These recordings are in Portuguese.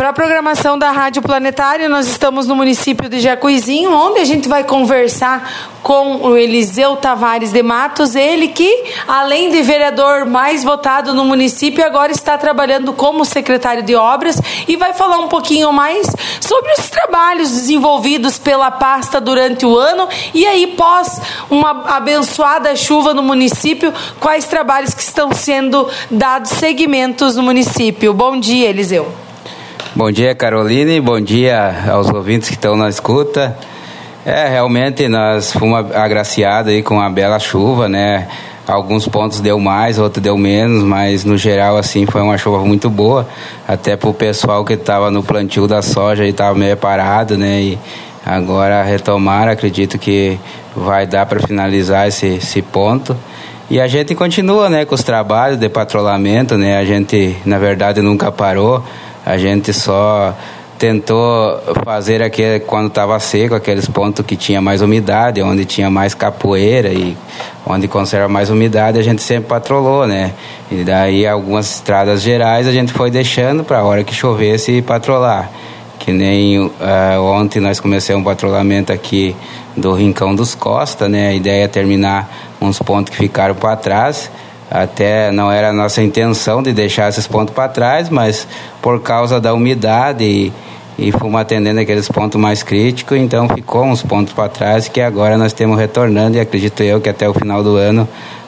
Para a programação da Rádio Planetário, nós estamos no município de Jacuizinho, onde a gente vai conversar com o Eliseu Tavares de Matos, ele que, além de vereador mais votado no município, agora está trabalhando como secretário de obras e vai falar um pouquinho mais sobre os trabalhos desenvolvidos pela pasta durante o ano e aí, pós uma abençoada chuva no município, quais trabalhos que estão sendo dados seguimentos no município. Bom dia, Eliseu. Bom dia, Caroline, bom dia aos ouvintes que estão na escuta. Realmente nós fomos agraciados aí com uma bela chuva, né? Alguns pontos deu mais, outros deu menos, mas no geral assim foi uma chuva muito boa, até para o pessoal que estava no plantio da soja e estava meio parado, né? E agora retomar, acredito que vai dar para finalizar esse ponto. E a gente continua, né, com os trabalhos de patrulhamento, né? A gente, na verdade, nunca parou. A gente só tentou fazer quando estava seco, aqueles pontos que tinha mais umidade, onde tinha mais capoeira e onde conserva mais umidade, a gente sempre patrolou, né? E daí algumas estradas gerais a gente foi deixando para a hora que chovesse patrolar. Que nem ontem nós começamos um patrulhamento aqui do Rincão dos Costa, né? A ideia é terminar uns pontos que ficaram para trás. Até não era a nossa intenção de deixar esses pontos para trás, mas por causa da umidade e fomos atendendo aqueles pontos mais críticos, então ficou uns pontos para trás que agora nós estamos retornando e acredito eu que até o final do ano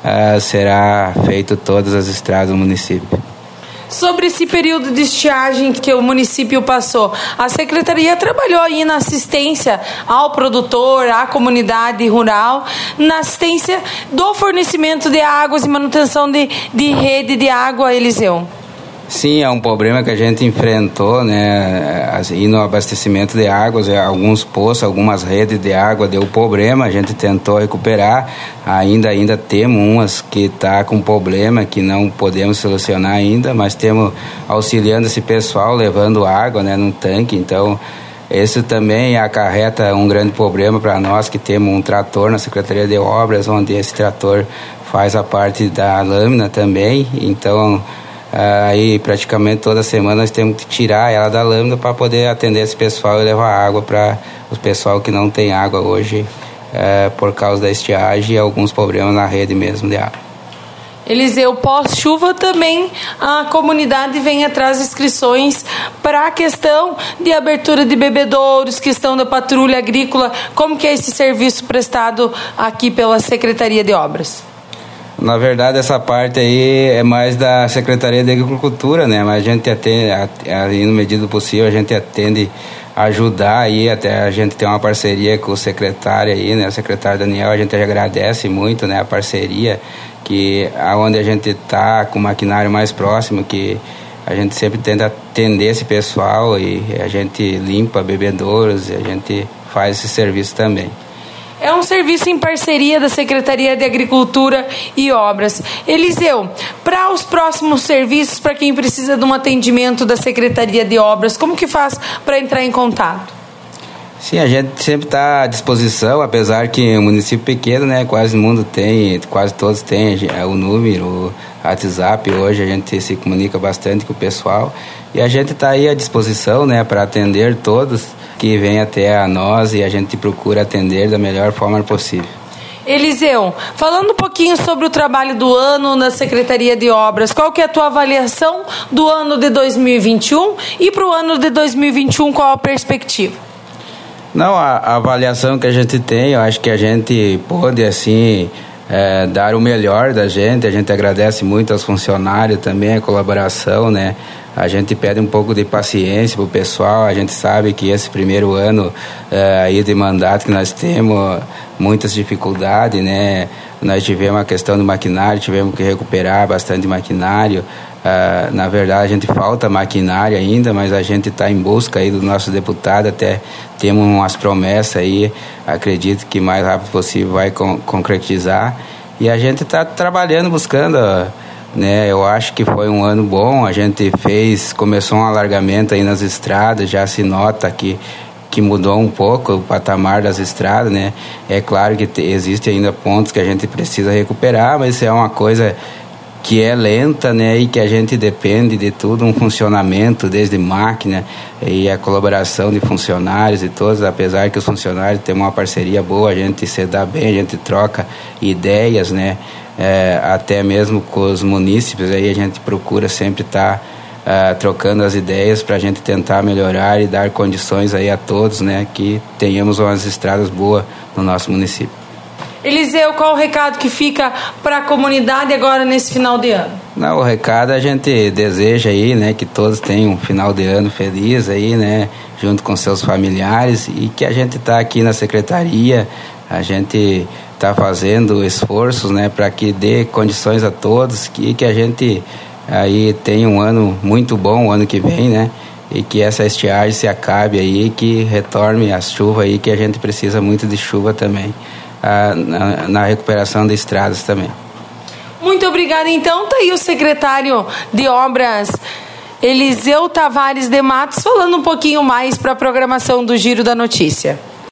será feito todas as estradas do município. Sobre esse período de estiagem que o município passou, a Secretaria trabalhou aí na assistência ao produtor, à comunidade rural, na assistência do fornecimento de águas e manutenção de rede de água, Eliseu. Sim, é um problema que a gente enfrentou, né, e no abastecimento de águas, alguns poços, algumas redes de água deu problema, a gente tentou recuperar, ainda temos umas que está com problema, que não podemos solucionar ainda, mas temos auxiliando esse pessoal, levando água, né, num tanque, então isso também acarreta um grande problema para nós, que temos um trator na Secretaria de Obras, onde esse trator faz a parte da lâmina também, então aí praticamente toda semana nós temos que tirar ela da lâmina para poder atender esse pessoal e levar água para o pessoal que não tem água hoje por causa da estiagem e alguns problemas na rede mesmo de água. Eliseu, pós-chuva também a comunidade vem atrás de inscrições para a questão de abertura de bebedouros, questão da patrulha agrícola. Como que é esse serviço prestado aqui pela Secretaria de Obras? Na verdade, essa parte aí é mais da Secretaria de Agricultura, né? Mas a gente atende, aí, no medida do possível, a gente atende a ajudar aí, até a gente tem uma parceria com o secretário aí, né? O secretário Daniel, a gente agradece muito, né? A parceria, que aonde a gente está com o maquinário mais próximo, que a gente sempre tenta atender esse pessoal e a gente limpa bebedouros e a gente faz esse serviço também. É um serviço em parceria da Secretaria de Agricultura e Obras. Eliseu, para os próximos serviços, para quem precisa de um atendimento da Secretaria de Obras, como que faz para entrar em contato? Sim, a gente sempre está à disposição, apesar que é um município pequeno, né? Quase mundo tem, quase todos têm o número, o WhatsApp. Hoje a gente se comunica bastante com o pessoal e a gente está aí à disposição, né? Para atender todos que vêm até a nós e a gente procura atender da melhor forma possível. Eliseu, falando um pouquinho sobre o trabalho do ano na Secretaria de Obras, qual que é a tua avaliação do ano de 2021 e para o ano de 2021 qual a perspectiva? Não, a avaliação que a gente tem, eu acho que a gente pode, assim, dar o melhor da gente. A gente agradece muito aos funcionários também, a colaboração, né? A gente pede um pouco de paciência para o pessoal. A gente sabe que esse primeiro ano aí de mandato que nós temos muitas dificuldades, né? Nós tivemos a questão do maquinário, tivemos que recuperar bastante maquinário. Na verdade, a gente falta maquinário ainda, mas a gente está em busca aí do nosso deputado, até temos umas promessas aí, acredito que mais rápido possível vai concretizar. E a gente está trabalhando, buscando, né? Eu acho que foi um ano bom, a gente começou um alargamento aí nas estradas, já se nota que mudou um pouco o patamar das estradas, né? É claro que existem ainda pontos que a gente precisa recuperar, mas isso é uma coisa que é lenta, né, e que a gente depende de tudo, um funcionamento desde máquina e a colaboração de funcionários e todos, apesar que os funcionários têm uma parceria boa, a gente se dá bem, a gente troca ideias, né, até mesmo com os munícipes, aí a gente procura sempre estar trocando as ideias para a gente tentar melhorar e dar condições aí a todos, né, que tenhamos umas estradas boas no nosso município. Eliseu, qual o recado que fica para a comunidade agora nesse final de ano? Não, o recado a gente deseja aí, né, que todos tenham um final de ano feliz aí, né, junto com seus familiares, e que a gente está aqui na secretaria, a gente está fazendo esforços, né, para que dê condições a todos, que a gente aí tenha um ano muito bom o ano que vem, né, e que essa estiagem se acabe aí, que retorne as chuvas aí, que a gente precisa muito de chuva também. Na recuperação de estradas também. Muito obrigada. Então, tá aí o secretário de Obras, Eliseu Tavares de Matos, falando um pouquinho mais para a programação do Giro da Notícia.